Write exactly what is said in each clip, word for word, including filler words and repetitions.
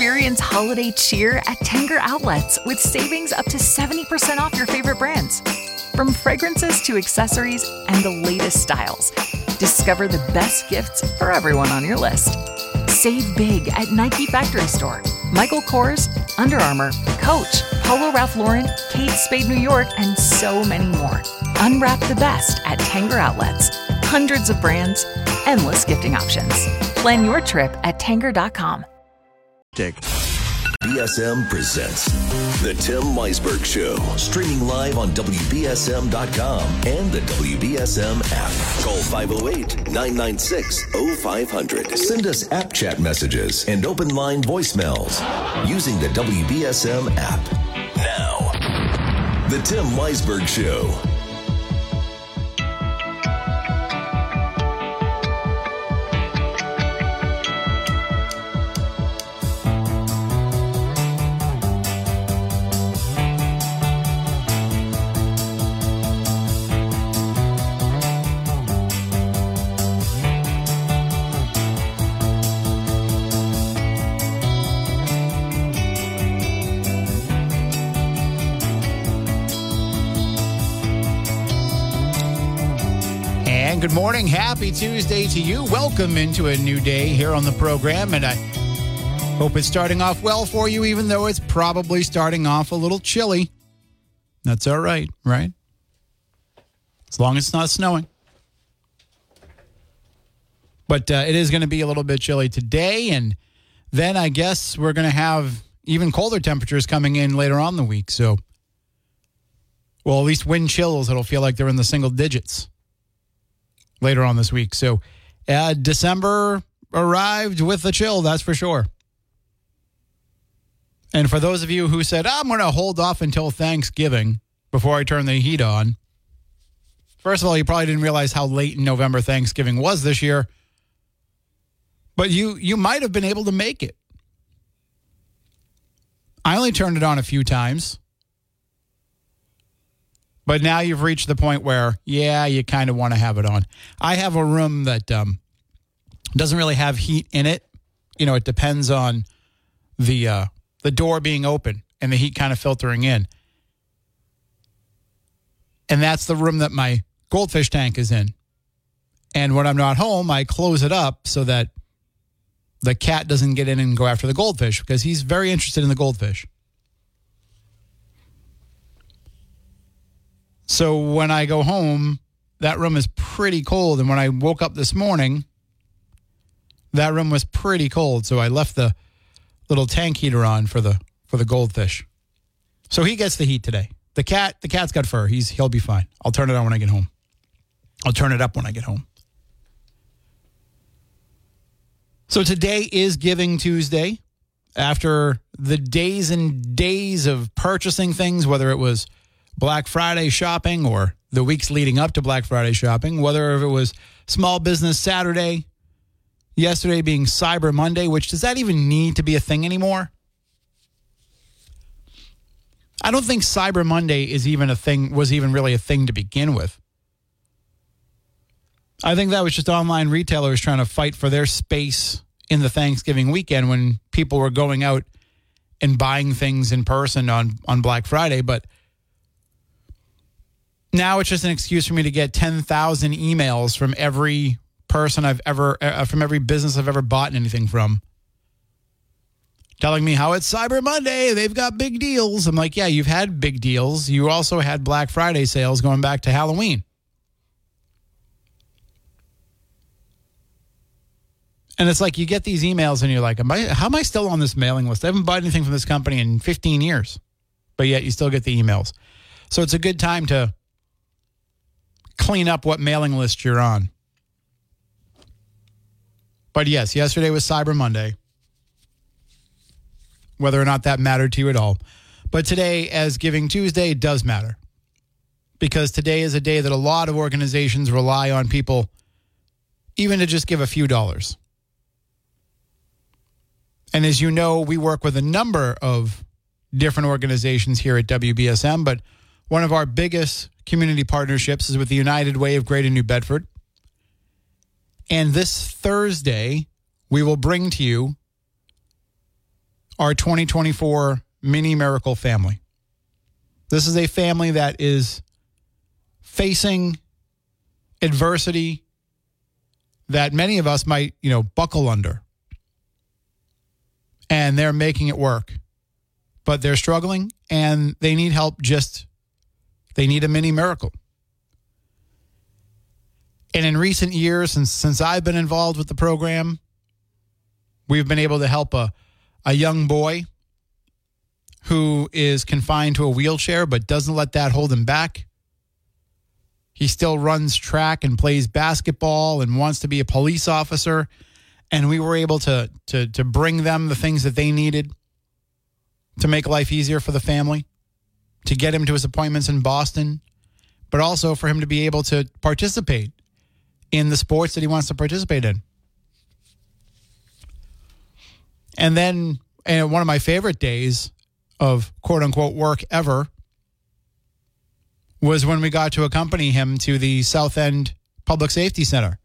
Experience holiday cheer at Tanger Outlets with savings up to seventy percent off your favorite brands. From fragrances to accessories and the latest styles, discover the best gifts for everyone on your list. Save big at Nike Factory Store, Michael Kors, Under Armour, Coach, Polo Ralph Lauren, Kate Spade New York, and so many more. Unwrap the best at Tanger Outlets. Hundreds of brands, endless gifting options. Plan your trip at tanger dot com. B S M presents The Tim Weisberg Show, streaming live on W B S M dot com and the W B S M app. Call five oh eight, nine nine six, oh five hundred. Send us app chat messages and open line voicemails using the W B S M app. Now, The Tim Weisberg Show. Good morning. Happy Tuesday to you. Welcome into a new day here on the program, and I hope it's starting off well for you, even though it's probably starting off a little chilly. That's all right, right? As long as it's not snowing. But uh, it is going to be a little bit chilly today, and then I guess we're going to have even colder temperatures coming in later on in the week. So, well, at least wind chills, it'll feel like they're in the single digits later on this week. So uh, December arrived with the chill, that's for sure. And for those of you who said, I'm going to hold off until Thanksgiving before I turn the heat on, first of all, you probably didn't realize how late in November Thanksgiving was this year, but you you might have been able to make it. I only turned it on a few times. But now you've reached the point where, yeah, you kind of want to have it on. I have a room that um, doesn't really have heat in it. You know, it depends on the uh, the door being open and the heat kind of filtering in. And that's the room that my goldfish tank is in. And when I'm not home, I close it up so that the cat doesn't get in and go after the goldfish because he's very interested in the goldfish. So when I go home, that room is pretty cold. And when I woke up this morning, that room was pretty cold. So I left the little tank heater on for the for the goldfish. So he gets the heat today. The cat, the cat's got fur. He's he'll be fine. I'll turn it on when I get home. I'll turn it up when I get home. So today is Giving Tuesday. After the days and days of purchasing things, whether it was Black Friday shopping or the weeks leading up to Black Friday shopping, whether it was Small Business Saturday, yesterday being Cyber Monday, which does that even need to be a thing anymore? I don't think Cyber Monday is even a thing, was even really a thing to begin with. I think that was just online retailers trying to fight for their space in the Thanksgiving weekend when people were going out and buying things in person on, on Black Friday, but now it's just an excuse for me to get ten thousand emails from every person I've ever, uh, from every business I've ever bought anything from, telling me how it's Cyber Monday, they've got big deals. I'm like, yeah, you've had big deals. You also had Black Friday sales going back to Halloween. And it's like you get these emails and you're like, am I, how am I still on this mailing list? I haven't bought anything from this company in fifteen years, but yet you still get the emails. So it's a good time to clean up what mailing list you're on. But yes, yesterday was Cyber Monday, whether or not that mattered to you at all. But today, as Giving Tuesday, it does matter. Because today is a day that a lot of organizations rely on people even to just give a few dollars. And as you know, we work with a number of different organizations here at W B S M, but one of our biggest community partnerships is with the United Way of Greater New Bedford. And this Thursday, we will bring to you our twenty twenty-four Mini Miracle family. This is a family that is facing adversity that many of us might, you know, buckle under. And they're making it work. But they're struggling and they need help. Just, they need a mini miracle. And in recent years, since since I've been involved with the program, we've been able to help a, a young boy who is confined to a wheelchair but doesn't let that hold him back. He still runs track and plays basketball and wants to be a police officer. And we were able to to to bring them the things that they needed to make life easier for the family, to get him to his appointments in Boston, but also for him to be able to participate in the sports that he wants to participate in. And then and one of my favorite days of quote-unquote work ever was when we got to accompany him to the South End Public Safety Center.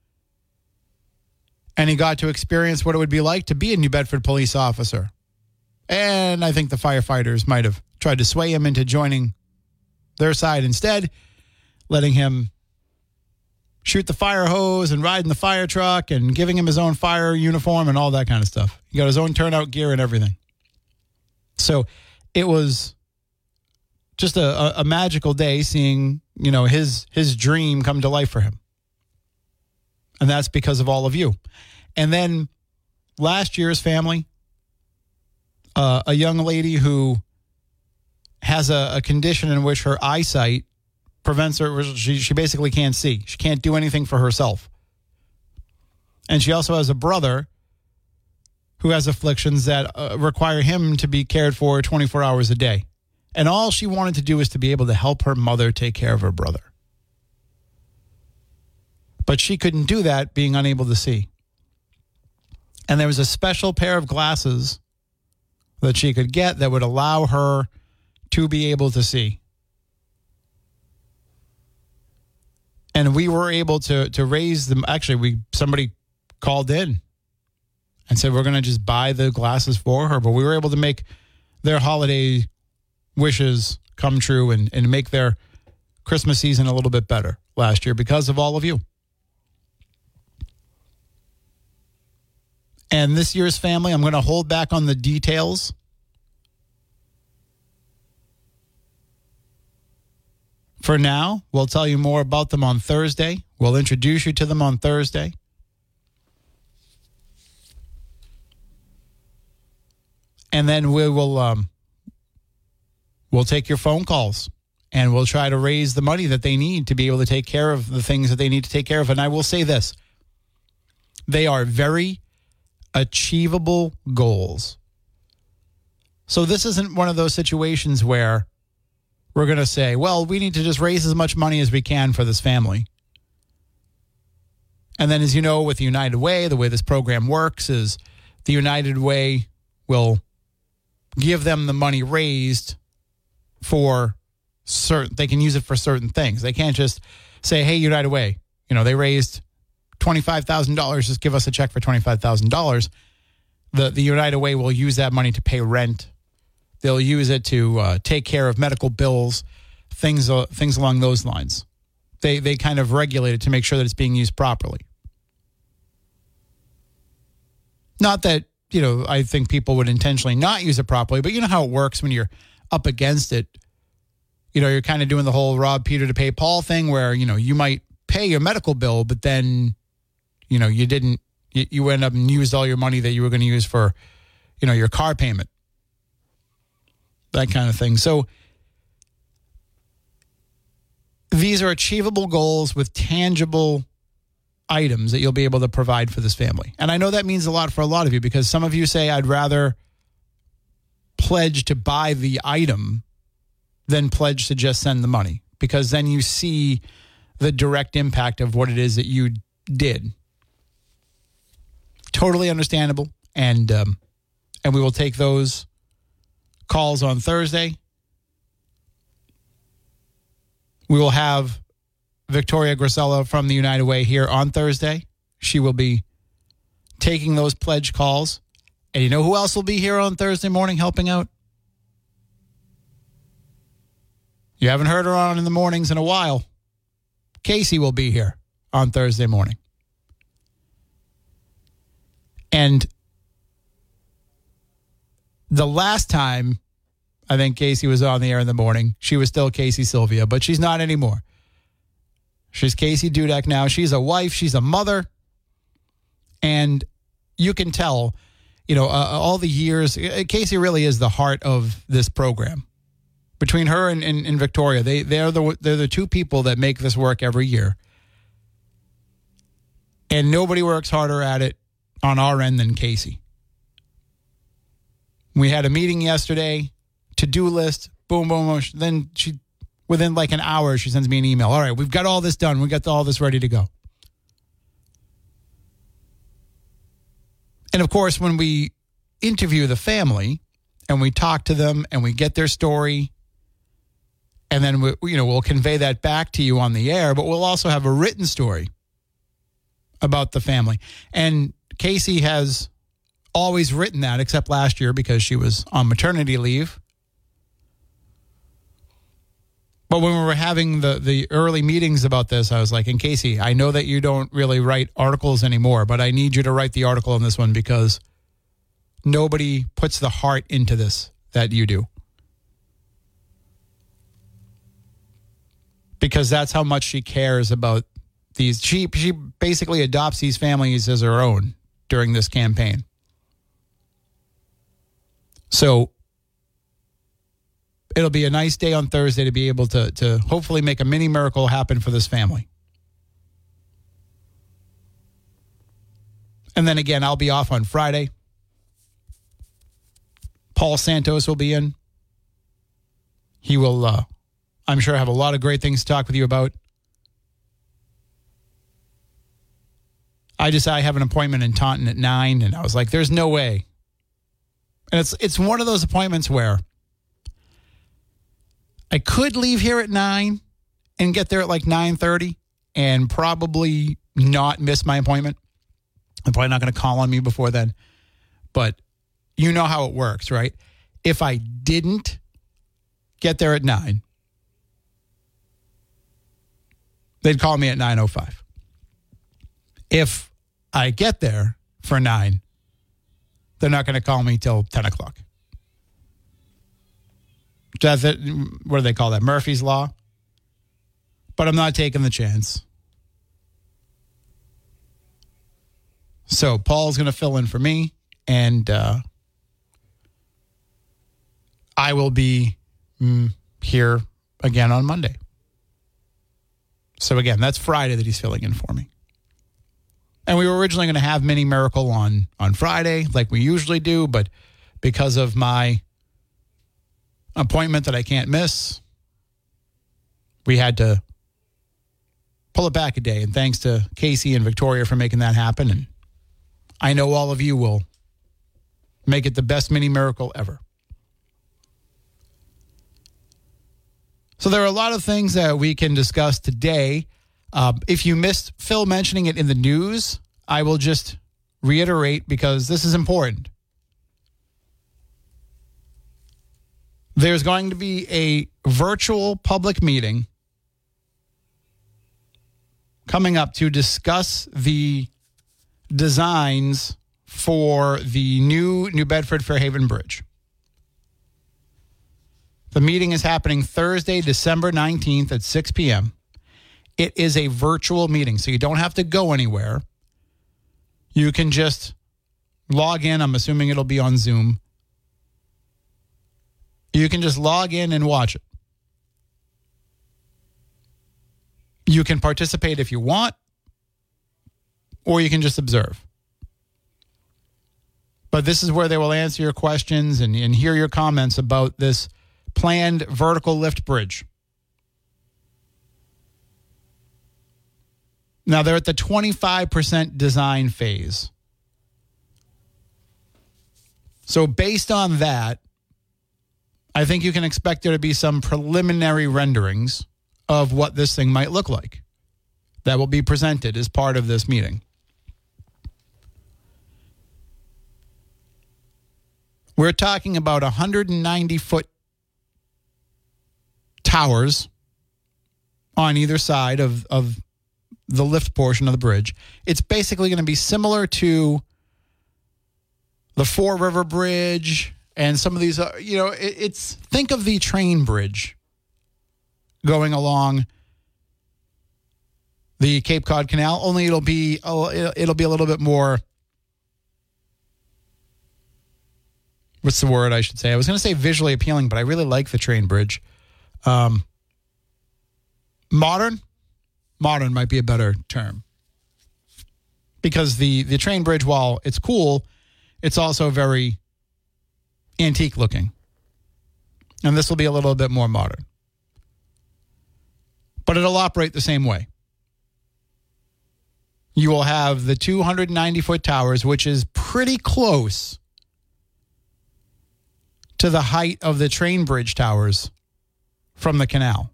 And he got to experience what it would be like to be a New Bedford police officer. And I think the firefighters might have tried to sway him into joining their side instead, letting him shoot the fire hose and ride in the fire truck and giving him his own fire uniform and all that kind of stuff. He got his own turnout gear and everything. So it was just a, a magical day seeing, you know, his his dream come to life for him. And that's because of all of you. And then last year's family, uh, a young lady who has a, a condition in which her eyesight prevents her, she, she basically can't see. She can't do anything for herself. And she also has a brother who has afflictions that uh, require him to be cared for twenty-four hours a day. And all she wanted to do is to be able to help her mother take care of her brother. But she couldn't do that being unable to see. And there was a special pair of glasses that she could get that would allow her to be able to see. And we were able to to raise them. Actually, we somebody called in and said, we're going to just buy the glasses for her. But we were able to make their holiday wishes come true and, and make their Christmas season a little bit better last year because of all of you. And this year's family, I'm going to hold back on the details. For now, we'll tell you more about them on Thursday. We'll introduce you to them on Thursday. And then we will um, we'll take your phone calls and we'll try to raise the money that they need to be able to take care of the things that they need to take care of. And I will say this. They are very achievable goals. So this isn't one of those situations where we're going to say, well, we need to just raise as much money as we can for this family. And then, as you know, with the United Way, the way this program works is the United Way will give them the money raised for certain, they can use it for certain things. They can't just say, hey, United Way, you know, they raised twenty-five thousand dollars, just give us a check for twenty-five thousand dollars. The, the United Way will use that money to pay rent. They'll use it to uh, take care of medical bills, things uh, things along those lines. They they kind of regulate it to make sure that it's being used properly. Not that, you know, I think people would intentionally not use it properly, but you know how it works when you're up against it. You know, you're kind of doing the whole rob Peter to pay Paul thing where, you know, you might pay your medical bill, but then, you know, you didn't, you, you end up and used all your money that you were going to use for, you know, your car payment. That kind of thing. So these are achievable goals with tangible items that you'll be able to provide for this family. And I know that means a lot for a lot of you because some of you say, I'd rather pledge to buy the item than pledge to just send the money, because then you see the direct impact of what it is that you did. Totally understandable. And, um, and we will take those calls on Thursday. We will have Victoria Gracella from the United Way here on Thursday. She will be taking those pledge calls And you know who else will be here on Thursday morning helping out? You haven't heard her on in the mornings in a while. Casey will be here on Thursday morning. And the last time I think Casey was on the air in the morning, she was still Casey Sylvia, but she's not anymore. She's Casey Dudek now. She's a wife. She's a mother. And you can tell, you know, uh, all the years, Casey really is the heart of this program. Between her and, and, and Victoria, they, they're, the, they're the two people that make this work every year. And nobody works harder at it on our end than Casey. We had a meeting yesterday, to-do list, boom, boom, boom. Then she, within like an hour, she sends me an email. All right, we've got all this done. We got all this ready to go. And of course, when we interview the family and we talk to them and we get their story, and then we, you know, we'll convey that back to you on the air, but we'll also have a written story about the family. And Casey has always written that, except last year because she was on maternity leave. But when we were having the, the early meetings about this, I was like, and Casey, I know that you don't really write articles anymore, but I need you to write the article on this one because nobody puts the heart into this that you do. Because that's how much she cares about these. She, she basically adopts these families as her own during this campaign. So it'll be a nice day on Thursday to be able to, to hopefully make a mini miracle happen for this family. And then again, I'll be off on Friday. Paul Santos will be in. He will, uh, I'm sure, have a lot of great things to talk with you about. I just, I have an appointment in Taunton at nine, and I was like, there's no way. And it's it's one of those appointments where I could leave here at nine and get there at like nine thirty and probably not miss my appointment. I'm probably not going to call on me before then. But you know how it works, right? If I didn't get there at nine, they'd call me at nine oh five. If I get there for nine, they're not going to call me till ten o'clock. That's it. What do they call that? Murphy's Law. But I'm not taking the chance. So Paul's going to fill in for me, and uh, I will be mm, here again on Monday. So again, that's Friday that he's filling in for me. And we were originally going to have Mini Miracle on, on Friday, like we usually do, but because of my appointment that I can't miss, we had to pull it back a day. And thanks to Casey and Victoria for making that happen. And I know all of you will make it the best Mini Miracle ever. So there are a lot of things that we can discuss today. Uh, if you missed Phil mentioning it in the news, I will just reiterate because this is important. There's going to be a virtual public meeting coming up to discuss the designs for the new New Bedford Fairhaven Bridge. The meeting is happening Thursday, December nineteenth at six p.m. It is a virtual meeting, so you don't have to go anywhere. You can just log in. I'm assuming it'll be on Zoom. You can just log in and watch it. You can participate if you want, or you can just observe. But this is where they will answer your questions and, and hear your comments about this planned vertical lift bridge. Now, they're at the twenty-five percent design phase. So based on that, I think you can expect there to be some preliminary renderings of what this thing might look like that will be presented as part of this meeting. We're talking about one hundred ninety foot towers on either side of, of the lift portion of the bridge. It's basically going to be similar to the Fore River Bridge and some of these, uh, you know, it, it's, think of the train bridge going along the Cape Cod Canal, only it'll be, oh, it'll be a little bit more, what's the word I should say? I was going to say visually appealing, but I really like the train bridge. Um, modern? Modern might be a better term. Because the, the train bridge, while it's cool, it's also very antique looking. And this will be a little bit more modern. But it'll operate the same way. You will have the two hundred ninety foot towers, which is pretty close to the height of the train bridge towers from the canal.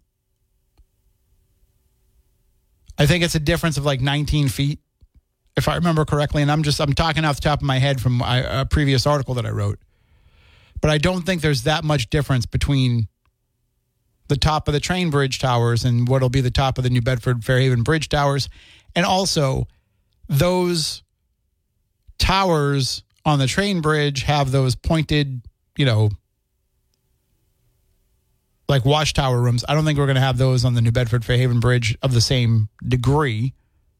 I think it's a difference of like nineteen feet, if I remember correctly. And I'm just, I'm talking off the top of my head from a previous article that I wrote. But I don't think there's that much difference between the top of the train bridge towers and what'll be the top of the New Bedford Fairhaven Bridge towers. And also, those towers on the train bridge have those pointed, you know, like watchtower rooms. I don't think we're going to have those on the New Bedford Fairhaven Bridge of the same degree.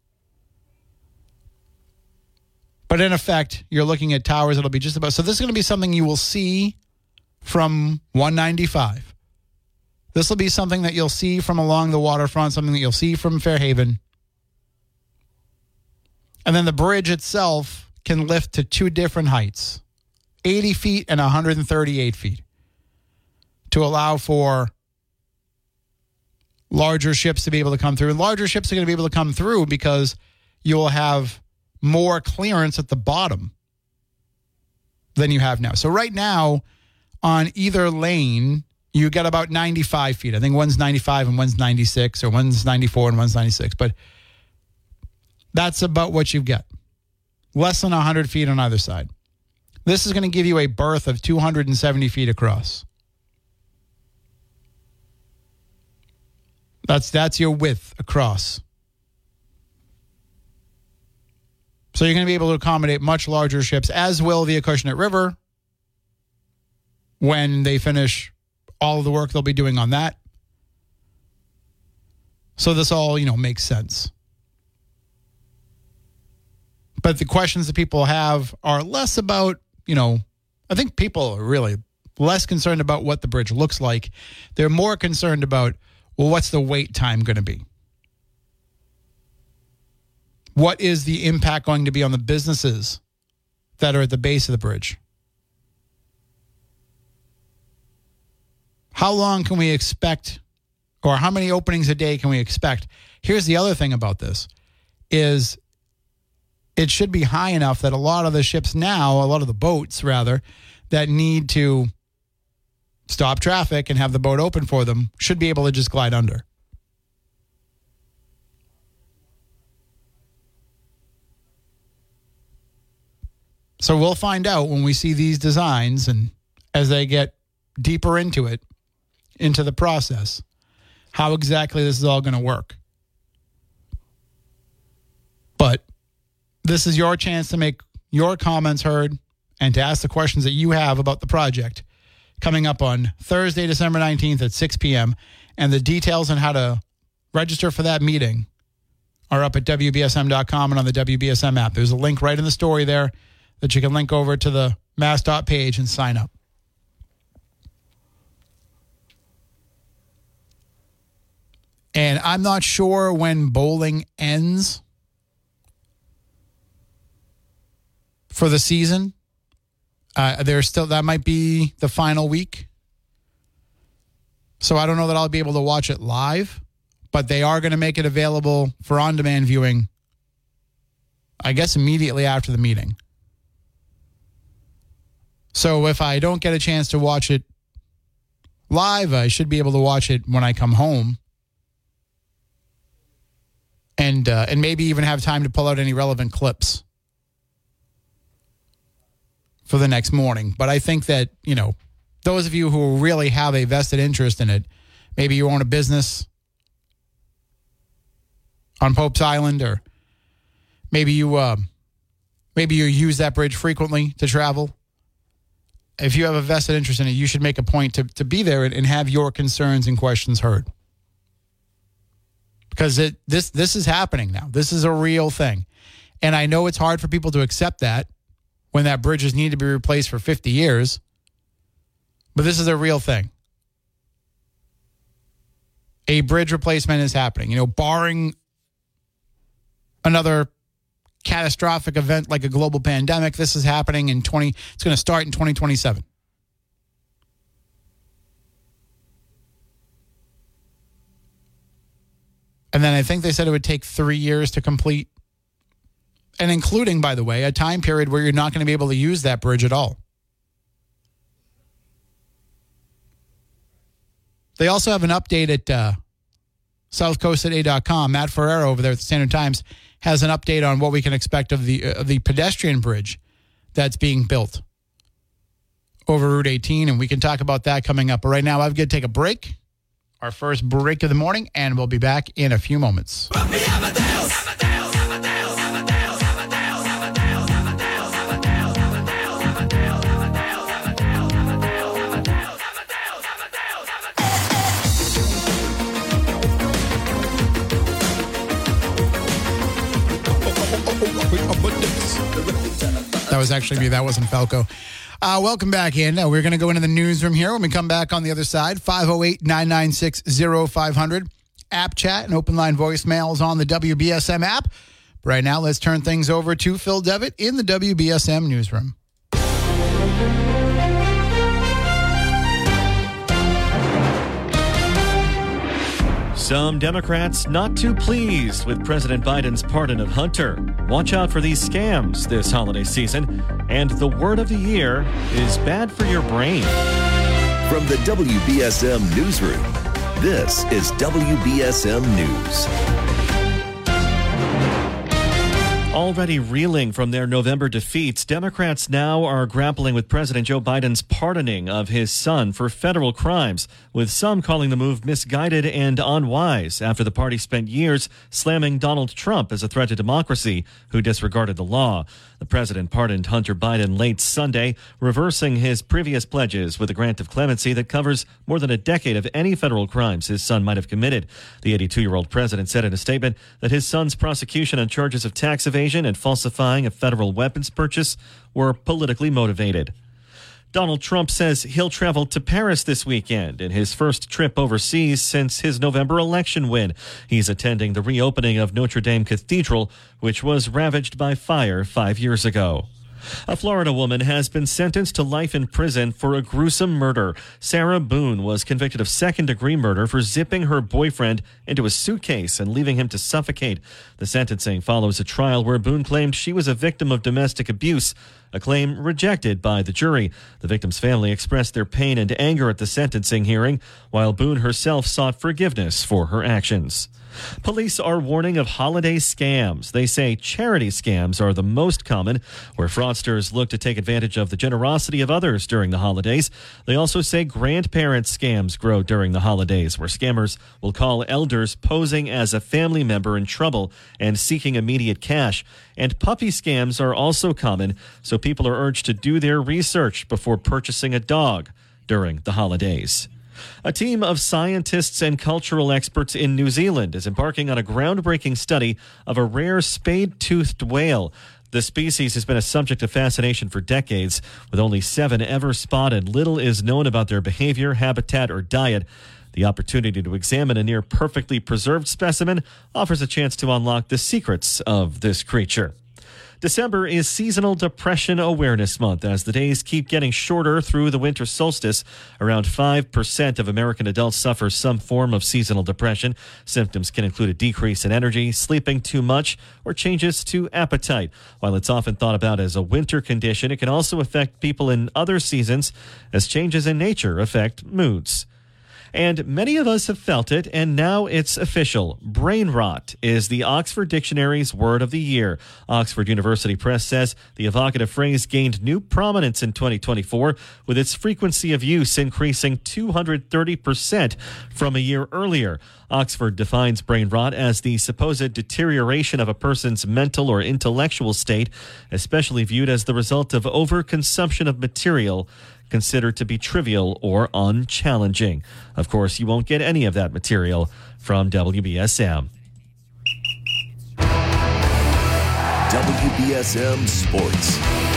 But in effect, you're looking at towers that'll be just about... So this is going to be something you will see from one ninety-five. This will be something that you'll see from along the waterfront, something that you'll see from Fairhaven. And then the bridge itself can lift to two different heights, eighty feet and one hundred thirty-eight feet, to allow for larger ships to be able to come through. And larger ships are going to be able to come through because you will have more clearance at the bottom than you have now. So right now, on either lane, you get about ninety-five feet. I think one's ninety-five and one's ninety-six, or one's ninety-four and one's ninety-six. But that's about what you get. Less than one hundred feet on either side. This is going to give you a berth of two hundred seventy feet across. That's that's your width across. So you're going to be able to accommodate much larger ships, as will the Acushnet River when they finish all of the work they'll be doing on that. So this all, you know, makes sense. But the questions that people have are less about, you know, I think people are really less concerned about what the bridge looks like. They're more concerned about, well, what's the wait time going to be? What is the impact going to be on the businesses that are at the base of the bridge? How long can we expect, or how many openings a day can we expect? Here's the other thing about this, is it should be high enough that a lot of the ships now, a lot of the boats rather, that need to stop traffic and have the boat open for them should be able to just glide under. So we'll find out when we see these designs and as they get deeper into it, into the process, how exactly this is all going to work. But this is your chance to make your comments heard and to ask the questions that you have about the project coming up on Thursday, December nineteenth at six p.m. And the details on how to register for that meeting are up at W B S M dot com and on the W B S M app. There's a link right in the story there that you can link over to the MassDOT page and sign up. And I'm not sure when bowling ends for the season. Uh, there's still, that might be the final week. So I don't know that I'll be able to watch it live, but they are going to make it available for on-demand viewing, I guess, immediately after the meeting. So if I don't get a chance to watch it live, I should be able to watch it when I come home. And uh, and maybe even have time to pull out any relevant clips for the next morning. But I think that, you know, those of you who really have a vested interest in it, maybe you own a business on Pope's Island, or maybe you uh, maybe you use that bridge frequently to travel. If you have a vested interest in it, you should make a point to, to be there and, and have your concerns and questions heard. Because it, this this is happening now. This is a real thing. And I know it's hard for people to accept that when that bridge has needed to be replaced for fifty years. But this is a real thing. A bridge replacement is happening. You know, barring another catastrophic event like a global pandemic, this is happening in twenty. It's going to start in twenty twenty-seven. And then I think they said it would take three years to complete, and including, by the way, a time period where you're not going to be able to use that bridge at all. They also have an update at uh, south coast today dot com. Matt Ferrero over there at the Standard Times has an update on what we can expect of the uh, the pedestrian bridge that's being built over Route eighteen, and we can talk about that coming up. But right now, I've got to take a break, our first break of the morning, and we'll be back in a few moments. That was actually me. That wasn't Falco. Uh, welcome back in. Uh, we're going to go into the newsroom here when we come back on the other side. five oh eight, nine nine six, oh five hundred. App chat and open line voicemails on the W B S M app. Right now, let's turn things over to Phil Devitt in the W B S M newsroom. Some Democrats not too pleased with President Biden's pardon of Hunter. Watch out for these scams this holiday season. And the word of the year is bad for your brain. From the W B S M newsroom, this is W B S M News. Already reeling from their November defeats, Democrats now are grappling with President Joe Biden's pardoning of his son for federal crimes, with some calling the move misguided and unwise after the party spent years slamming Donald Trump as a threat to democracy who disregarded the law. The president pardoned Hunter Biden late Sunday, reversing his previous pledges with a grant of clemency that covers more than a decade of any federal crimes his son might have committed. The eighty-two-year-old president said in a statement that his son's prosecution on charges of tax evasion and falsifying a federal weapons purchase were politically motivated. Donald Trump says he'll travel to Paris this weekend in his first trip overseas since his November election win. He's attending the reopening of Notre Dame Cathedral, which was ravaged by fire five years ago. A Florida woman has been sentenced to life in prison for a gruesome murder. Sarah Boone was convicted of second-degree murder for zipping her boyfriend into a suitcase and leaving him to suffocate. The sentencing follows a trial where Boone claimed she was a victim of domestic abuse, a claim rejected by the jury. The victim's family expressed their pain and anger at the sentencing hearing, while Boone herself sought forgiveness for her actions. Police are warning of holiday scams. They say charity scams are the most common, where fraudsters look to take advantage of the generosity of others during the holidays. They also say grandparent scams grow during the holidays, where scammers will call elders posing as a family member in trouble and seeking immediate cash. And puppy scams are also common, so people are urged to do their research before purchasing a dog during the holidays. A team of scientists and cultural experts in New Zealand is embarking on a groundbreaking study of a rare spade-toothed whale. The species has been a subject of fascination for decades. With only seven ever spotted, little is known about their behavior, habitat, or diet. The opportunity to examine a near perfectly preserved specimen offers a chance to unlock the secrets of this creature. December is Seasonal Depression Awareness Month. As the days keep getting shorter through the winter solstice, around five percent of American adults suffer some form of seasonal depression. Symptoms can include a decrease in energy, sleeping too much, or changes to appetite. While it's often thought about as a winter condition, it can also affect people in other seasons as changes in nature affect moods. And many of us have felt it, and now it's official. Brain rot is the Oxford Dictionary's word of the year. Oxford University Press says the evocative phrase gained new prominence in twenty twenty-four, with its frequency of use increasing two hundred thirty percent from a year earlier. Oxford defines brain rot as the supposed deterioration of a person's mental or intellectual state, especially viewed as the result of overconsumption of material considered to be trivial or unchallenging. Of course, you won't get any of that material from W B S M. W B S M Sports.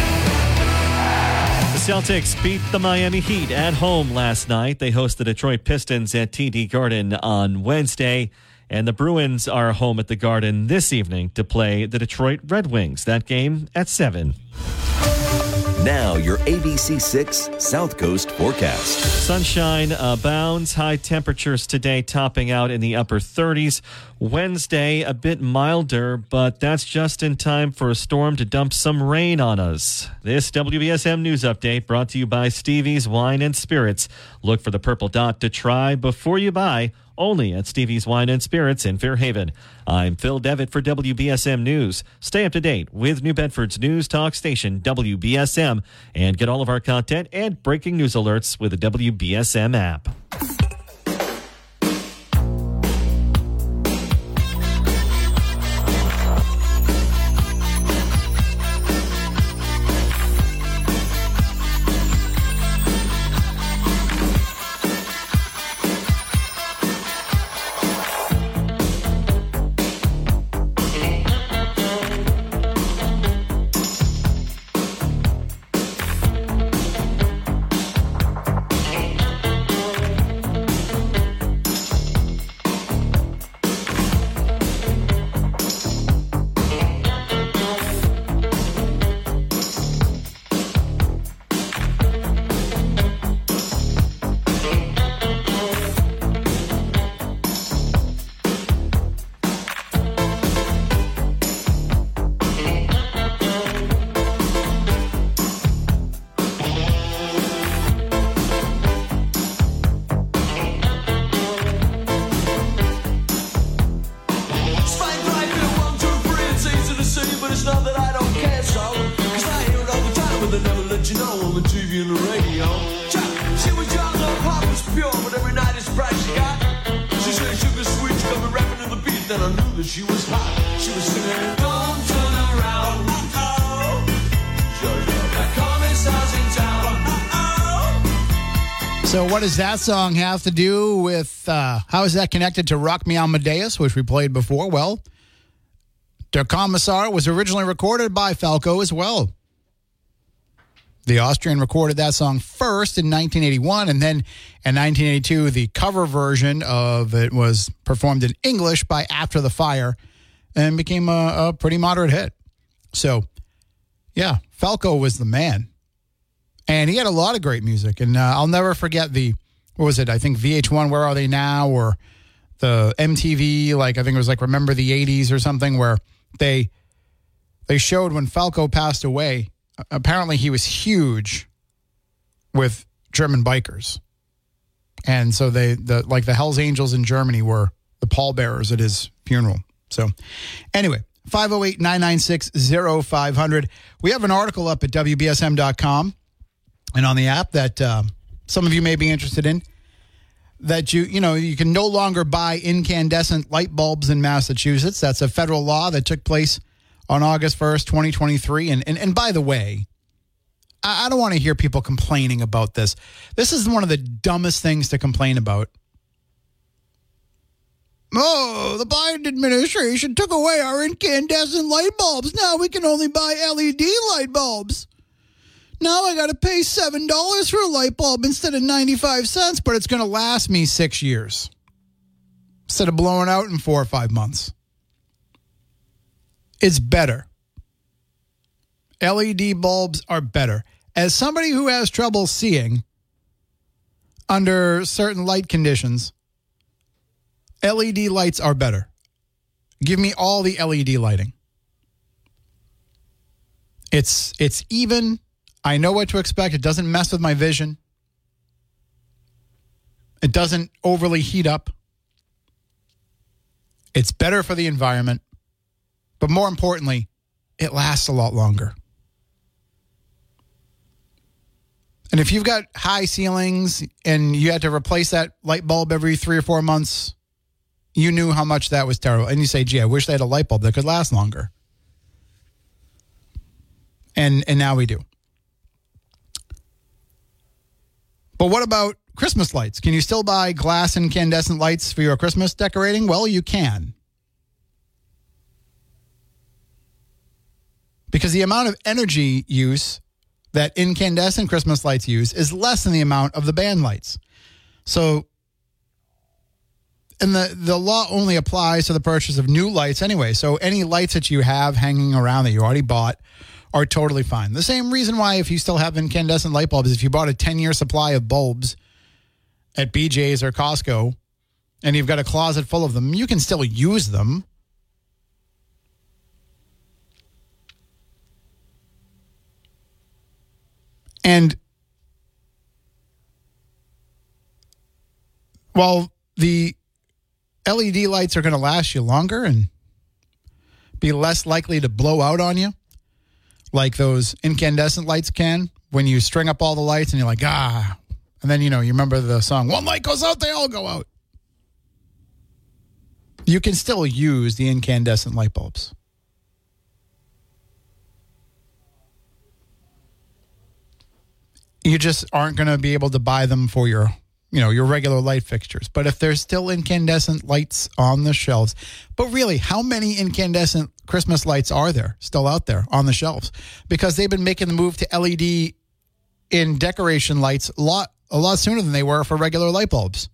The Celtics beat the Miami Heat at home last night. They host the Detroit Pistons at T D Garden on Wednesday. And the Bruins are home at the Garden this evening to play the Detroit Red Wings. That game at seven. Now your A B C six South Coast forecast. Sunshine abounds. High temperatures today topping out in the upper thirties. Wednesday, a bit milder, but that's just in time for a storm to dump some rain on us. This W B S M News Update brought to you by Stevie's Wine and Spirits. Look for the purple dot to try before you buy. Only at Stevie's Wine and Spirits in Fairhaven. I'm Phil Devitt for W B S M News. Stay up to date with New Bedford's news talk station, W B S M, and get all of our content and breaking news alerts with the W B S M app. So what does that song have to do with, uh, how is that connected to Rock Me Amadeus, which we played before? Well, Der Kommissar was originally recorded by Falco as well. The Austrian recorded that song first in nineteen eighty-one, and then in nineteen eighty-two, the cover version of it was performed in English by After the Fire and became a, a pretty moderate hit. So, yeah, Falco was the man. And he had a lot of great music. And uh, I'll never forget the, what was it? I think V H one, Where Are They Now? Or the M T V, like I think it was like Remember the eighties or something, where they they showed when Falco passed away. Apparently he was huge with German bikers. And so they, the like the Hells Angels in Germany were the pallbearers at his funeral. So anyway, five oh eight, nine nine six, oh five hundred. We have an article up at W B S M dot com. And on the app that um, some of you may be interested in, that you, you know, you can no longer buy incandescent light bulbs in Massachusetts. That's a federal law that took place on August first, twenty twenty-three. And, and, and by the way, I, I don't want to hear people complaining about this. This is one of the dumbest things to complain about. Oh, the Biden administration took away our incandescent light bulbs. Now we can only buy L E D light bulbs. Now I got to pay seven dollars for a light bulb instead of ninety-five cents, but it's going to last me six years instead of blowing out in four or five months. It's better. L E D bulbs are better. As somebody who has trouble seeing under certain light conditions, L E D lights are better. Give me all the L E D lighting. It's it's even. I know what to expect. It doesn't mess with my vision. It doesn't overly heat up. It's better for the environment. But more importantly, it lasts a lot longer. And if you've got high ceilings and you had to replace that light bulb every three or four months, you knew how much that was terrible. And you say, gee, I wish they had a light bulb that could last longer. And and now we do. But what about Christmas lights? Can you still buy glass incandescent lights for your Christmas decorating? Well, you can. Because the amount of energy use that incandescent Christmas lights use is less than the amount of the band lights. So, and the, the law only applies to the purchase of new lights anyway. So any lights that you have hanging around that you already bought are totally fine. The same reason why if you still have incandescent light bulbs, if you bought a ten-year supply of bulbs at B J's or Costco and you've got a closet full of them, you can still use them. And while the L E D lights are going to last you longer and be less likely to blow out on you, like those incandescent lights can, when you string up all the lights and you're like, ah, and then, you know, you remember the song, one light goes out, they all go out. You can still use the incandescent light bulbs. You just aren't going to be able to buy them for your, you know, your regular light fixtures. But if there's still incandescent lights on the shelves, but really, how many incandescent Christmas lights are there still out there on the shelves? Because they've been making the move to L E D in decoration lights a lot, a lot sooner than they were for regular light bulbs.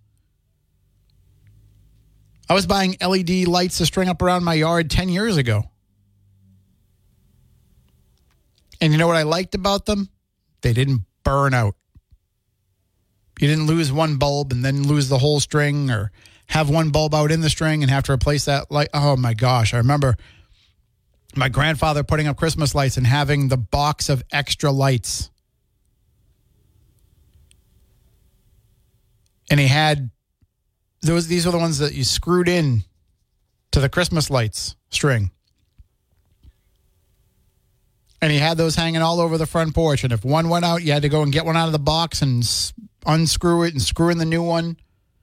I was buying L E D lights to string up around my yard ten years ago. And you know what I liked about them? They didn't burn out. You didn't lose one bulb and then lose the whole string, or have one bulb out in the string and have to replace that light. Oh my gosh. I remember my grandfather putting up Christmas lights and having the box of extra lights. And he had those, these were the ones that you screwed in to the Christmas lights string. And he had those hanging all over the front porch. And if one went out, you had to go and get one out of the box and s- unscrew it and screw in the new one.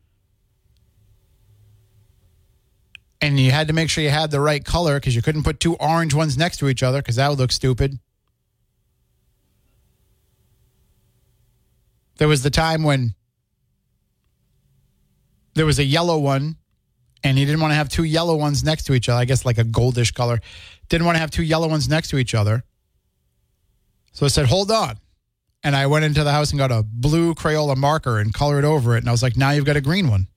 And you had to make sure you had the right color because you couldn't put two orange ones next to each other because that would look stupid. There was the time when there was a yellow one and he didn't want to have two yellow ones next to each other. I guess like a goldish color. Didn't want to have two yellow ones next to each other. So I said, hold on. And I went into the house and got a blue Crayola marker and colored over it. And I was like, now you've got a green one.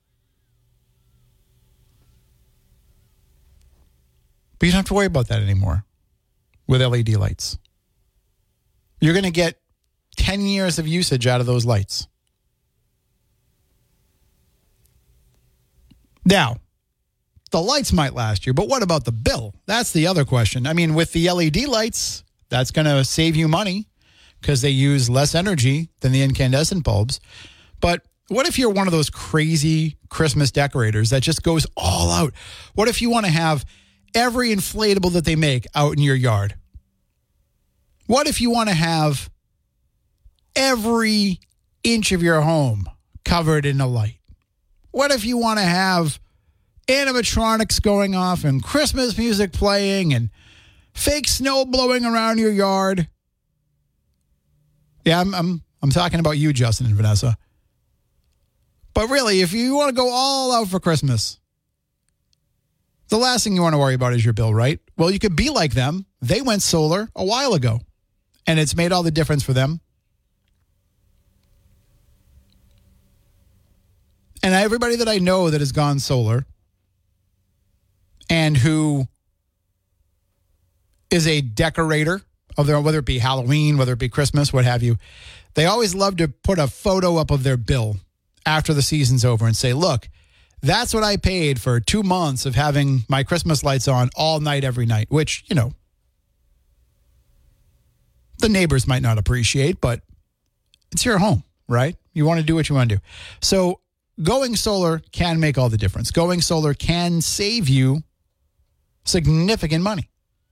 But you don't have to worry about that anymore with L E D lights. You're going to get ten years of usage out of those lights. Now, the lights might last you, but what about the bill? That's the other question. I mean, with the L E D lights, that's going to save you money because they use less energy than the incandescent bulbs. But what if you're one of those crazy Christmas decorators that just goes all out? What if you want to have every inflatable that they make out in your yard? What if you want to have every inch of your home covered in a light? What if you want to have animatronics going off and Christmas music playing and fake snow blowing around your yard? Yeah, I'm I'm I'm talking about you, Justin and Vanessa. But really, if you want to go all out for Christmas, the last thing you want to worry about is your bill, right? Well, you could be like them. They went solar a while ago, and it's made all the difference for them. And everybody that I know that has gone solar and who is a decorator of their, whether it be Halloween, whether it be Christmas, what have you, they always love to put a photo up of their bill after the season's over and say, look, that's what I paid for two months of having my Christmas lights on all night, every night, which, you know, the neighbors might not appreciate, but it's your home, right? You want to do what you want to do. So going solar can make all the difference. Going solar can save you significant money.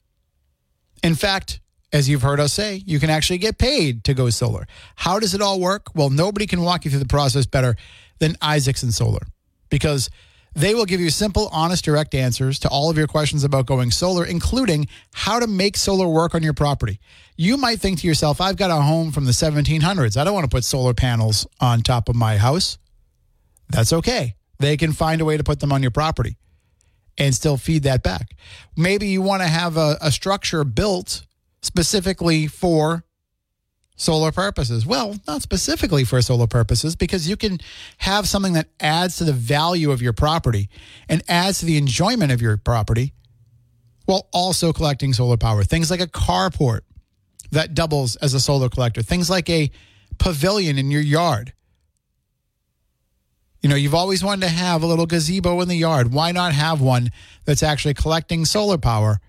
In fact, as you've heard us say, you can actually get paid to go solar. How does it all work? Well, nobody can walk you through the process better than Isaacson Solar, because they will give you simple, honest, direct answers to all of your questions about going solar, including how to make solar work on your property. You might think to yourself, I've got a home from the seventeen hundreds. I don't want to put solar panels on top of my house. That's okay. They can find a way to put them on your property and still feed that back. Maybe you want to have a, a structure built specifically for solar purposes. Well, not specifically for solar purposes, because you can have something that adds to the value of your property and adds to the enjoyment of your property while also collecting solar power. Things like a carport that doubles as a solar collector. Things like a pavilion in your yard. You know, you've always wanted to have a little gazebo in the yard. Why not have one that's actually collecting solar power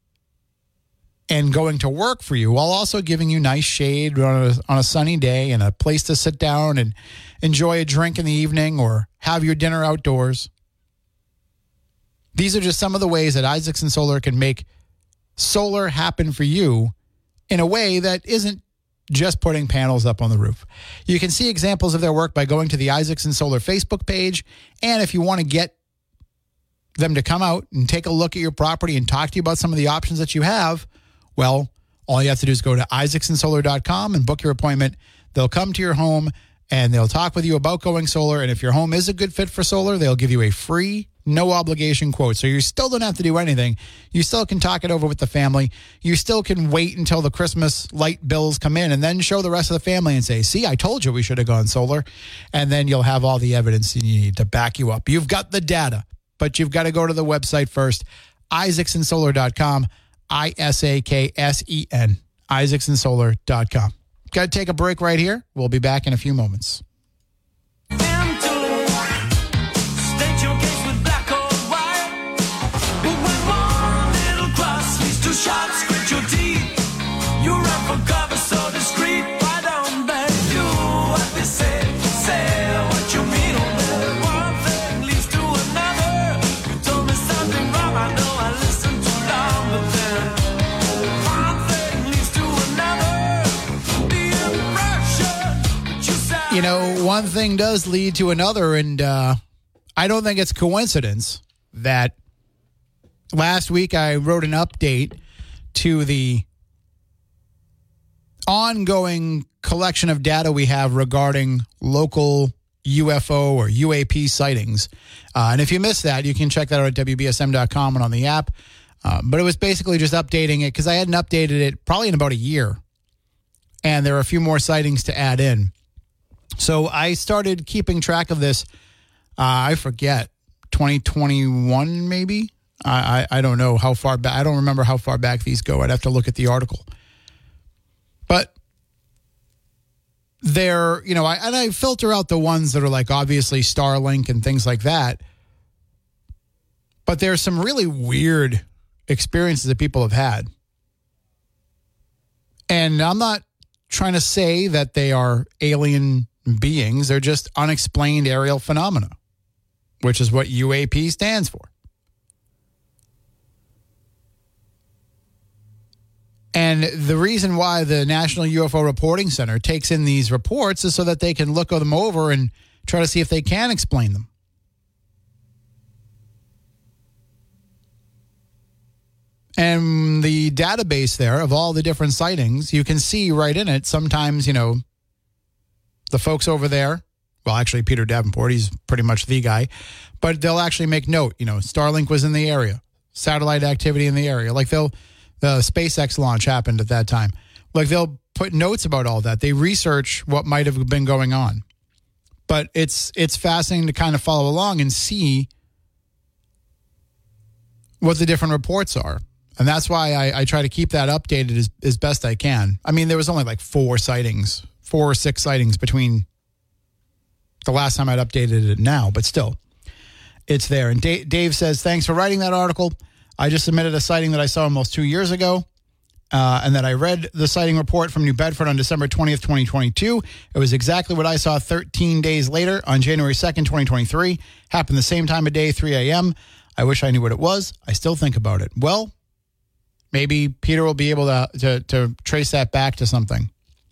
and going to work for you while also giving you nice shade on a, on a sunny day and a place to sit down and enjoy a drink in the evening or have your dinner outdoors? These are just some of the ways that Isaacson Solar can make solar happen for you in a way that isn't just putting panels up on the roof. You can see examples of their work by going to the Isaacson Solar Facebook page. And if you want to get them to come out and take a look at your property and talk to you about some of the options that you have, well, all you have to do is go to isaacson solar dot com and book your appointment. They'll come to your home and they'll talk with you about going solar. And if your home is a good fit for solar, they'll give you a free, no obligation quote. So you still don't have to do anything. You still can talk it over with the family. You still can wait until the Christmas light bills come in and then show the rest of the family and say, see, I told you we should have gone solar. And then you'll have all the evidence you need to back you up. You've got the data, but you've got to go to the website first, isaacson solar dot com. I S A K S E N, isaacson solar dot com. Got to take a break right here. We'll be back in a few moments. You know, one thing does lead to another, and uh, I don't think it's coincidence that last week I wrote an update to the ongoing collection of data we have regarding local U F O or U A P sightings. Uh, and if you missed that, you can check that out at W B S M dot com and on the app. Uh, but it was basically just updating it because I hadn't updated it probably in about a year. And there are a few more sightings to add in. So I started keeping track of this, uh, I forget, twenty twenty-one maybe? I, I I don't know how far back. I don't remember how far back these go. I'd have to look at the article. But they're, you know, I, and I filter out the ones that are like obviously Starlink and things like that. But there's some really weird experiences that people have had. And I'm not trying to say that they are alien beings. They're just unexplained aerial phenomena, which is what U A P stands for. And the reason why the National U F O Reporting Center takes in these reports is so that they can look them over and try to see if they can explain them. And the database there of all the different sightings, you can see right in it, sometimes, you know, the folks over there, well, actually, Peter Davenport, he's pretty much the guy, but they'll actually make note, you know, Starlink was in the area, satellite activity in the area. Like they'll, the SpaceX launch happened at that time. Like they'll put notes about all that. They research what might have been going on. But it's it's fascinating to kind of follow along and see what the different reports are. And that's why I, I try to keep that updated as, as best I can. I mean, there was only like four sightings, four or six sightings between the last time I'd updated it now, but still, it's there. And Dave, Dave says, thanks for writing that article. I just submitted a sighting that I saw almost two years ago. uh, and that I read the sighting report from New Bedford on December twentieth, twenty twenty-two. It was exactly what I saw thirteen days later on January second, twenty twenty-three. Happened the same time of day, three a.m. I wish I knew what it was. I still think about it. Well, maybe Peter will be able to, to, to trace that back to something.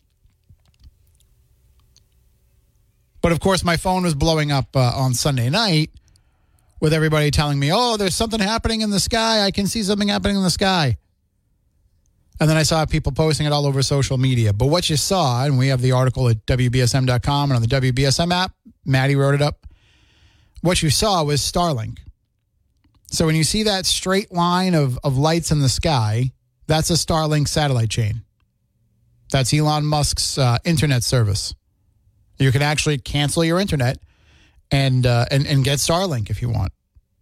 But, of course, my phone was blowing up uh, on Sunday night with everybody telling me, oh, there's something happening in the sky. I can see something happening in the sky. And then I saw people posting it all over social media. But what you saw, and we have the article at W B S M dot com and on the W B S M app, Maddie wrote it up. What you saw was Starlink. So when you see that straight line of, of lights in the sky, that's a Starlink satellite chain. That's Elon Musk's uh, internet service. You can actually cancel your internet and, uh, and and get Starlink if you want.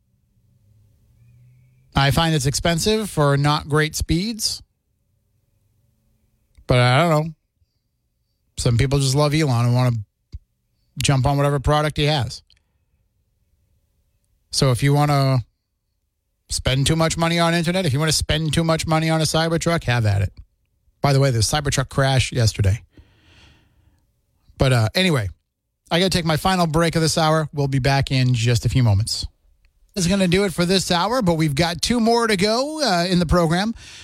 I find it's expensive for not great speeds. But I don't know. Some people just love Elon and want to jump on whatever product he has. So if you want to spend too much money on internet, if you want to spend too much money on a Cybertruck, have at it. By the way, the Cybertruck crashed yesterday. But uh, anyway, I got to take my final break of this hour. We'll be back in just a few moments. That's going to do it for this hour, but we've got two more to go uh, in the program.